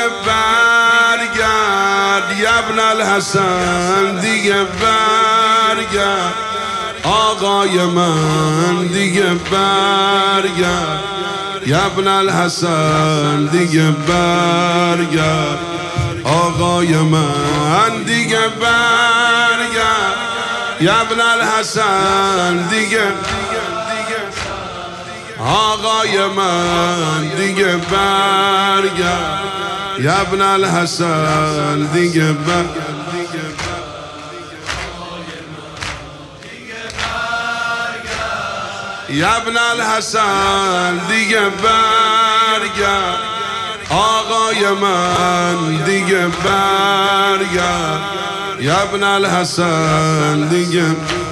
برگرد ابن الحسن، دیگه برگرد آقای من، دیگه برگرد ابن الحسن، دیگه برگرد آقای من، دیگه برگرد ابن الحسن، دیگه آقای من، دیگه برگرد ابن الحسن، دیگه برگرد ابن الحسن، دیگه برگرد آقای من، دیگه برگرد ابن الحسن، دیگه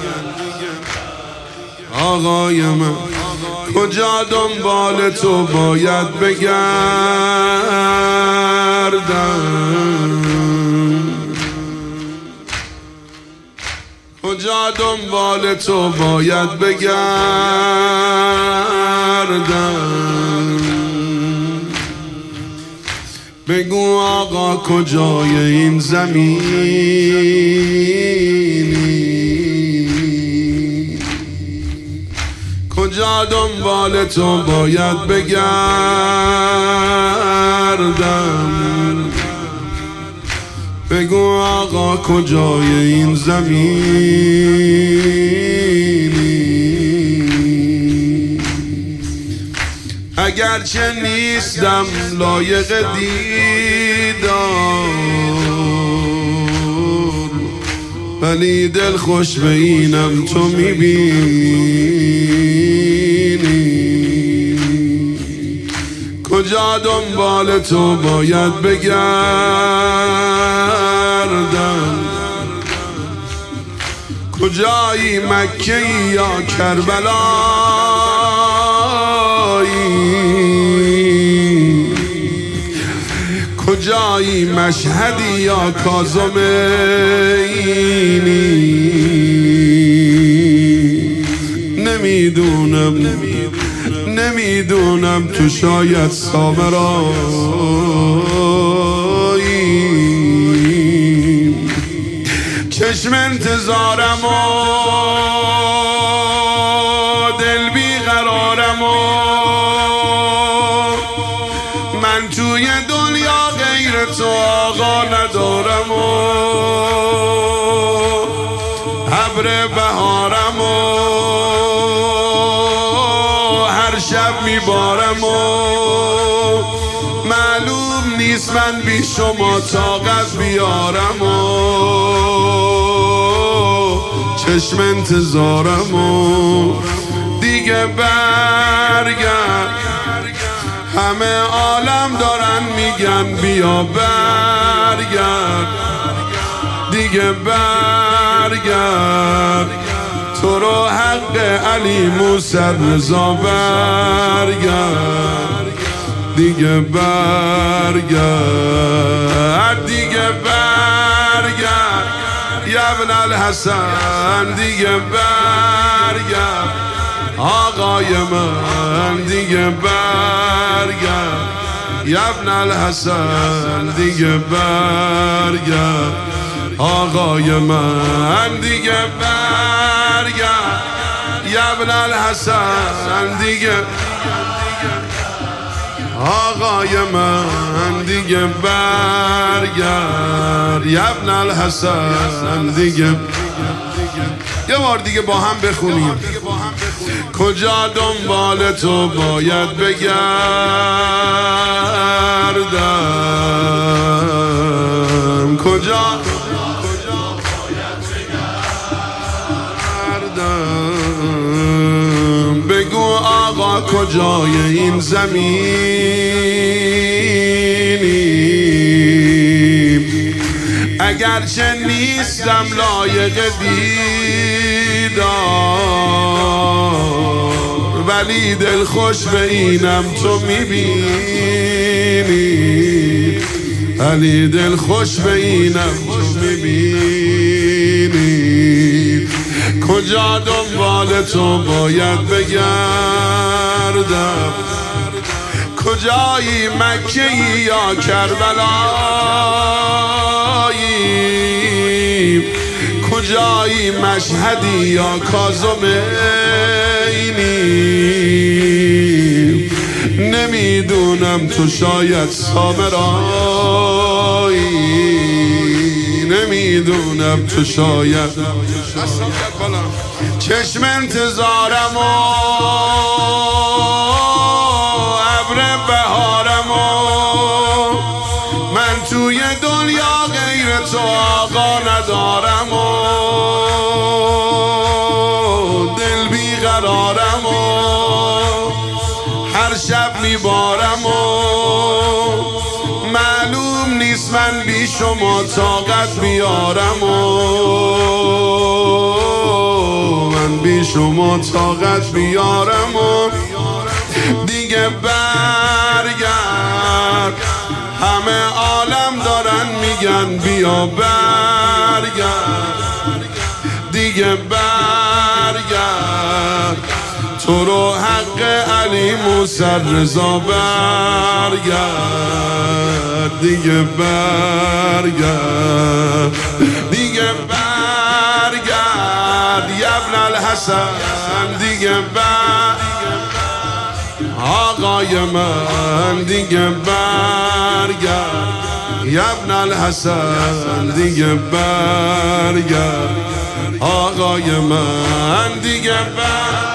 آقای من. کجا دنبال تو باید بگردم، کجا دنبال تو باید بگردم، بگو آقا کجای این زمینی، کجا دنبال تو باید بگردم، بگو آقا کجای این زمینی. اگرچه نیستم لایق دیدار، ولی دل خوش به اینم تو میبینی. کجا دنبال تو باید بگردم، کجایی مکه یا کربلایی، کجایی مشهدی یا کاظمینی. نمیدونم تو شاید سامرایی، چشم انتظارم و دل بیقرارم و من توی دنیا غیر تو آقا ندارم و ابر بهارم و هر شب میبارم و معلوم نیست من بی شما طاقت بیارم و چشم انتظارم و دیگه برگرد. همه عالم دارن میگن بیا برگرد، دیگه برگرد. تو رو حق علی موسی رضا برگرد، دیگه برگرد، دیگه برگرد ابن الحسن، دیگه برگرد آقای من، دیگه برگرد ابن الحسن، دیگه برگرد آقای من، دیگه برگرد ابن الحسن، دیگه آقای من، دیگه برگرد ابن الحسن، دیگه. یه بار دیگه با هم بخونیم. کجا دنبال تو باید بگردم، کجا بگردم، بگو آقا کجای این زمینی. اگرچه نیستم لایق دیدار، ولی دل خوش به اینم تو میبینی، ولی دل خوش به اینم تو میبینی. کجا دنبال تو باید بگردم، کجایی مکه یا کربلایی، کجایی مشهدی یا کاظمینی، نمیدونم تو شاید سامرایی، نمیدونم تو شاید چشم انتظارم و ابر بهارم و من توی دنیا غیر تو آقا ندارم و دل بیقرارم و هر شب میبارم و معلوم نیست من بی شما طاقت بیارم و من بی شما طاقت بیارم و دیگه برگرد، همه عالم دارن میگن بیا برگرد، دیگه برگرد، تو رو حق علی موسی رضا برگرد، دیگه برگرد، دیگه برگرد یبن الحسن، دیگه برگرد آقای من، دیگه برگرد یبن الحسن، دیگه برگرد آقای من، دیگه برگرد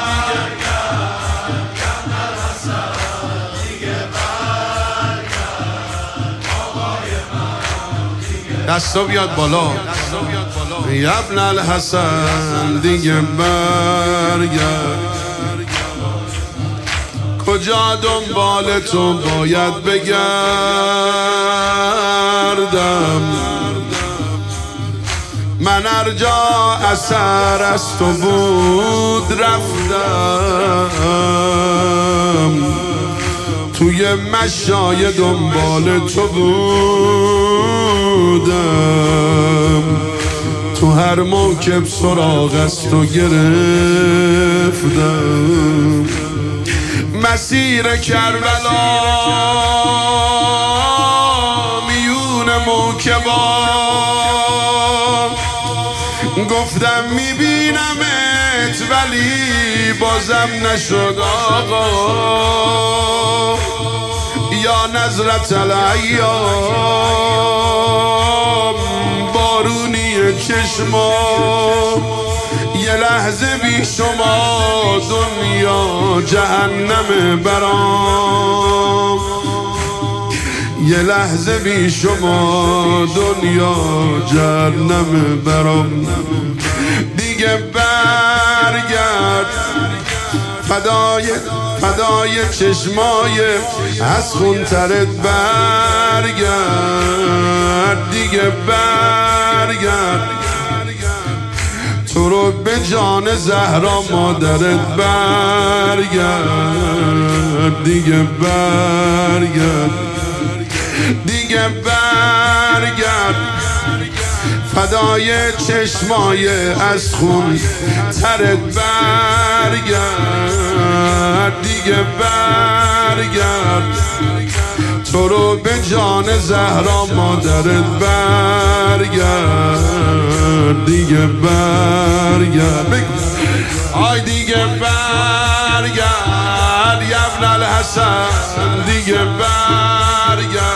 دستا بیاد بالا یبن الحسن، دیگه برگرد، کجا دنبال تو باید بگردم، من هر جا اثر از تو بود رفتم، توی مشای دنبال تو بودم، تو هر موکب سراغ از تو گرفتم، مسیر کربلا میون موکبا گفتم میبینمت ولی بازم نشد آقا، یا نظرت الایام بارونی چشما، یه لحظه بی شما دنیا جهنم برام، یه لحظه بی شما دنیا جهنم برام، دیگه برگرد فدای چشمای از خون ترت برگرد، دیگه برگرد تو رو به جان زهرا مادرت برگرد، دیگه برگرد، دیگه برگرد فدای چشمای از خون ترت برگرد، دیگه برگرد تو رو به جان زهرا مادرت برگرد، دیگه برگرد آی دیگه برگرد یبن الحسن، دیگه برگرد